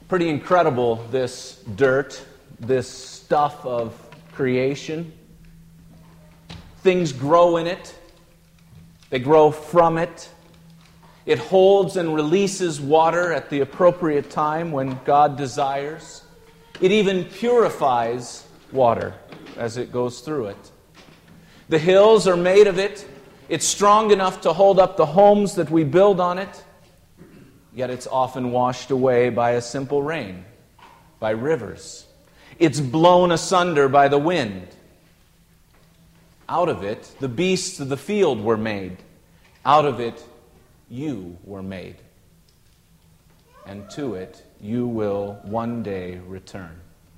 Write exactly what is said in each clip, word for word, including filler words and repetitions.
Pretty incredible, this dirt, this stuff of creation. Things grow in it. They grow from it. It holds and releases water at the appropriate time when God desires. It even purifies water as it goes through it. The hills are made of it. It's strong enough to hold up the homes that we build on it. Yet it's often washed away by a simple rain, by rivers. It's blown asunder by the wind. Out of it, the beasts of the field were made. Out of it, you were made. And to it, you will one day return.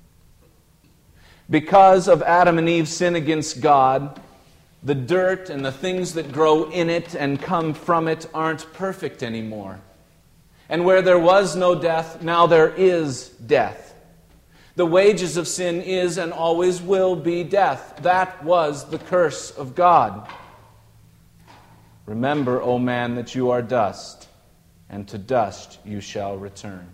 Because of Adam and Eve's sin against God, the dirt and the things that grow in it and come from it aren't perfect anymore. And where there was no death, now there is death. The wages of sin is and always will be death. That was the curse of God. Remember, O man, that you are dust, and to dust you shall return.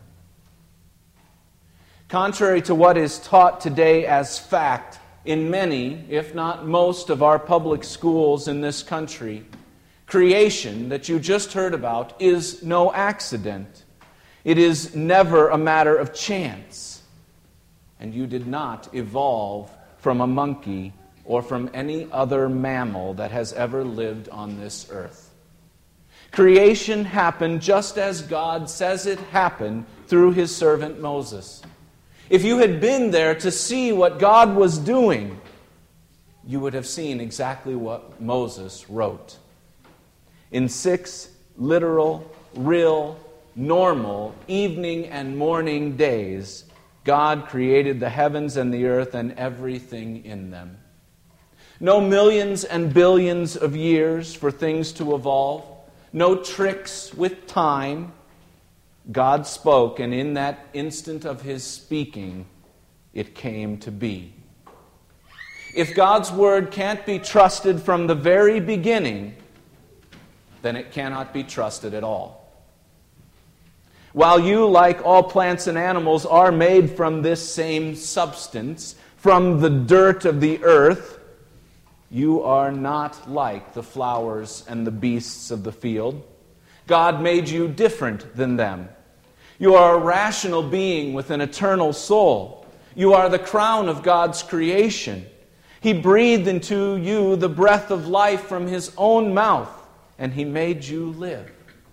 Contrary to what is taught today as fact in many, if not most, of our public schools in this country, creation that you just heard about is no accident. It is never a matter of chance. And you did not evolve from a monkey or from any other mammal that has ever lived on this earth. Creation happened just as God says it happened through His servant Moses. If you had been there to see what God was doing, you would have seen exactly what Moses wrote. In six literal, real, normal evening and morning days, God created the heavens and the earth and everything in them. No millions and billions of years for things to evolve. No tricks with time. God spoke, and in that instant of His speaking, it came to be. If God's Word can't be trusted from the very beginning, then it cannot be trusted at all. While you, like all plants and animals, are made from this same substance, from the dirt of the earth, you are not like the flowers and the beasts of the field. God made you different than them. You are a rational being with an eternal soul. You are the crown of God's creation. He breathed into you the breath of life from His own mouth, and He made you live.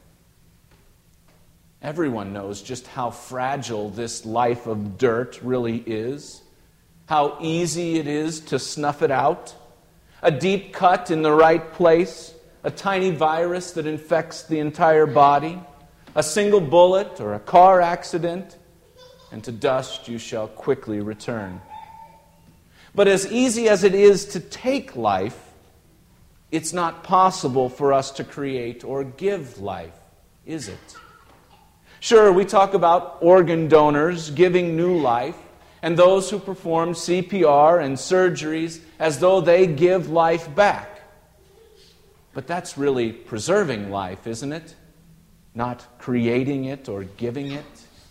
Everyone knows just how fragile this life of dirt really is, how easy it is to snuff it out. A deep cut in the right place, a tiny virus that infects the entire body, a single bullet or a car accident, and to dust you shall quickly return. But as easy as it is to take life, it's not possible for us to create or give life, is it? Sure, we talk about organ donors giving new life, and those who perform C P R and surgeries as though they give life back. But that's really preserving life, isn't it? Not creating it or giving it.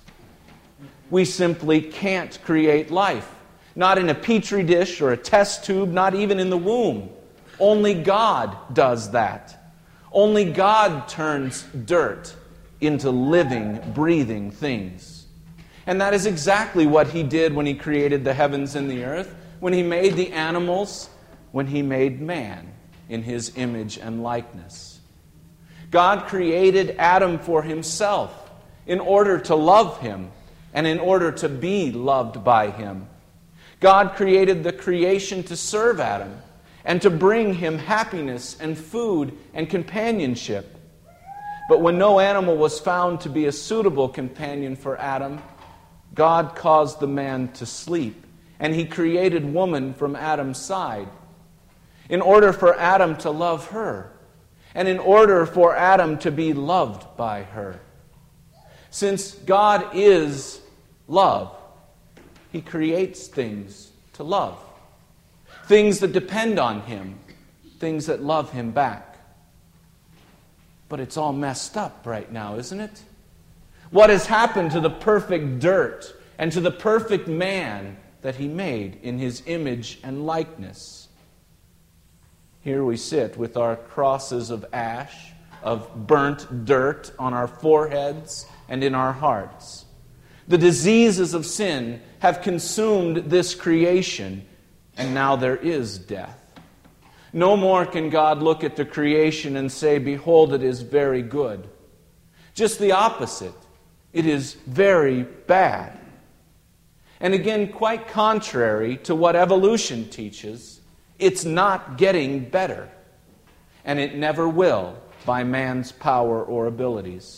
We simply can't create life. Not in a petri dish or a test tube, not even in the womb. Only God does that. Only God turns dirt into living, breathing things. And that is exactly what He did when He created the heavens and the earth, when He made the animals, when He made man in His image and likeness. God created Adam for Himself in order to love him and in order to be loved by him. God created the creation to serve Adam and to bring him happiness and food and companionship. But when no animal was found to be a suitable companion for Adam, God caused the man to sleep, and He created woman from Adam's side in order for Adam to love her, and in order for Adam to be loved by her. Since God is love, He creates things to love, things that depend on Him, things that love Him back. But it's all messed up right now, isn't it? What has happened to the perfect dirt and to the perfect man that He made in His image and likeness? Here we sit with our crosses of ash, of burnt dirt on our foreheads and in our hearts. The diseases of sin have consumed this creation, and now there is death. No more can God look at the creation and say, "Behold, it is very good." Just the opposite. It is very bad. And again, quite contrary to what evolution teaches, it's not getting better. And it never will by man's power or abilities.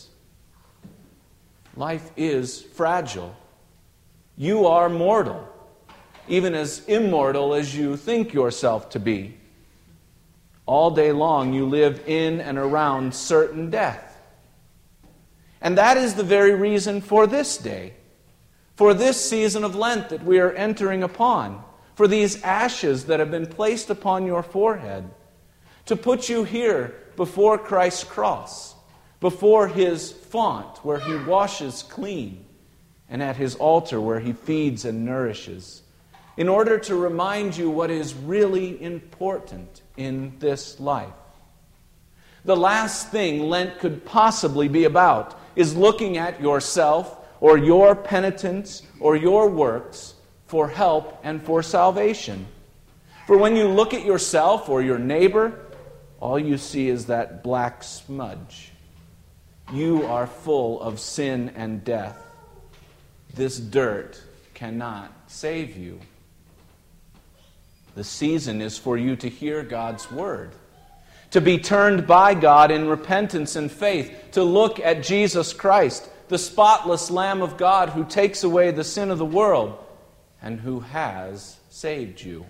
Life is fragile. You are mortal, even as immortal as you think yourself to be. All day long you live in and around certain death. And that is the very reason for this day, for this season of Lent that we are entering upon, for these ashes that have been placed upon your forehead, to put you here before Christ's cross, before His font where He washes clean, and at His altar where He feeds and nourishes, in order to remind you what is really important in this life. The last thing Lent could possibly be about is looking at yourself or your penitence or your works for help and for salvation. For when you look at yourself or your neighbor, all you see is that black smudge. You are full of sin and death. This dirt cannot save you. The season is for you to hear God's word, to be turned by God in repentance and faith, to look at Jesus Christ, the spotless Lamb of God who takes away the sin of the world and who has saved you.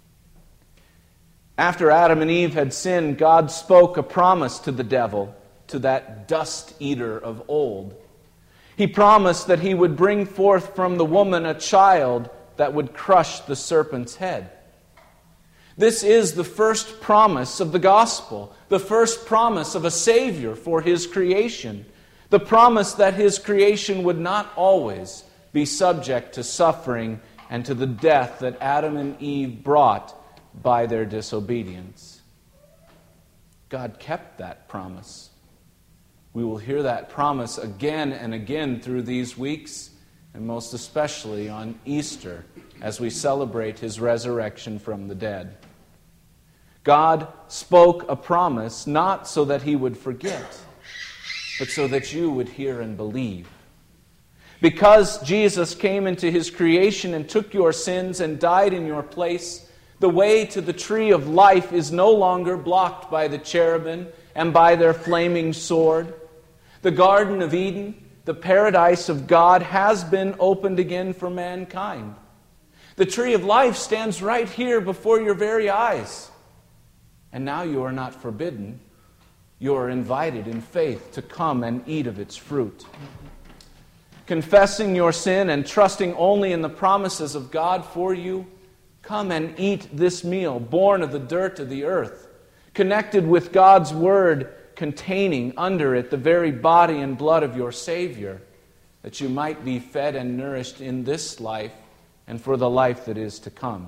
After Adam and Eve had sinned, God spoke a promise to the devil, to that dust eater of old. He promised that He would bring forth from the woman a child that would crush the serpent's head. This is the first promise of the gospel, the first promise of a Savior for His creation, the promise that His creation would not always be subject to suffering and to the death that Adam and Eve brought by their disobedience. God kept that promise. We will hear that promise again and again through these weeks, and most especially on Easter, as we celebrate His resurrection from the dead. God spoke a promise not so that He would forget, but so that you would hear and believe. Because Jesus came into His creation and took your sins and died in your place, the way to the tree of life is no longer blocked by the cherubim and by their flaming sword. The Garden of Eden, the paradise of God, has been opened again for mankind. The tree of life stands right here before your very eyes. And now you are not forbidden. You are invited in faith to come and eat of its fruit. Confessing your sin and trusting only in the promises of God for you, come and eat this meal, born of the dirt of the earth, connected with God's Word, containing under it the very body and blood of your Savior, that you might be fed and nourished in this life and for the life that is to come.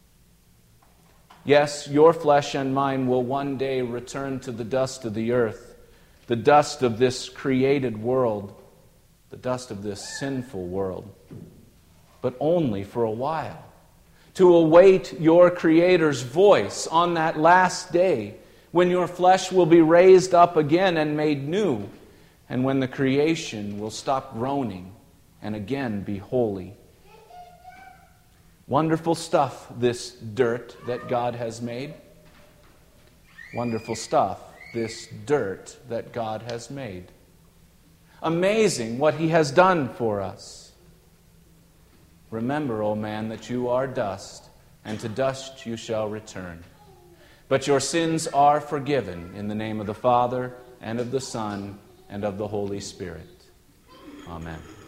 Yes, your flesh and mine will one day return to the dust of the earth, the dust of this created world, the dust of this sinful world, but only for a while, to await your Creator's voice on that last day, when your flesh will be raised up again and made new, and when the creation will stop groaning and again be holy. Wonderful stuff, this dirt that God has made. Wonderful stuff, this dirt that God has made. Amazing what He has done for us. Remember, O man, that you are dust, and to dust you shall return. But your sins are forgiven in the name of the Father, and of the Son, and of the Holy Spirit. Amen.